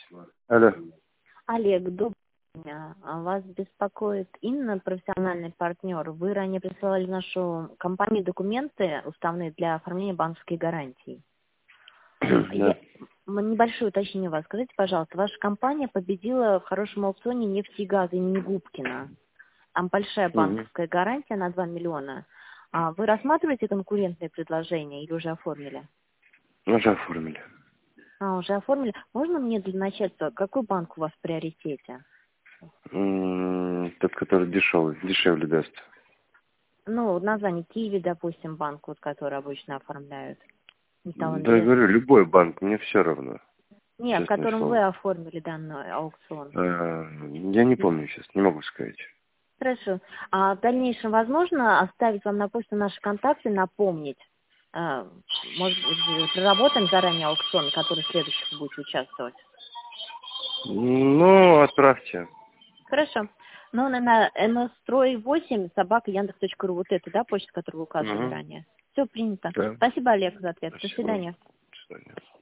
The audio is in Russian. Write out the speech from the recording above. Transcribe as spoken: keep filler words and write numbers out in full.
Алло. Олег, добрый день. А Вас беспокоит Инна, профессиональный партнер. Вы ранее присылали в нашу компанию документы уставные для оформления банковских гарантий. Да. Я... м, Небольшое уточнение у вас. Скажите, пожалуйста, ваша компания победила в хорошем аукционе нефти и газа имени Губкина. Там большая Угу. банковская гарантия на два миллиона. А Вы рассматриваете конкурентные предложения или уже оформили? Уже оформили. А, уже оформили. Можно мне для начала, какой банк у вас в приоритете? М, Тот, который дешевый, дешевле даст. Ну, название Киви, допустим, банк, вот, который обычно оформляют. Металл Да, я Инвест. говорю, любой банк, мне все равно, Нет, в честное котором вы слово. оформили данный аукцион. А, Я не помню сейчас, не могу сказать. Хорошо. А в дальнейшем возможно оставить вам на почту наши контакты, напомнить? А, Может быть, проработаем заранее аукцион, который в следующих будете участвовать? Ну, отправьте. Хорошо. Ну, на мстрой восемь собака яндекс точка ру. Вот это, да, почта, которую вы указывали Угу. ранее? Все принято. Да. Спасибо, Олег, за ответ. До Спасибо. свидания. До свидания.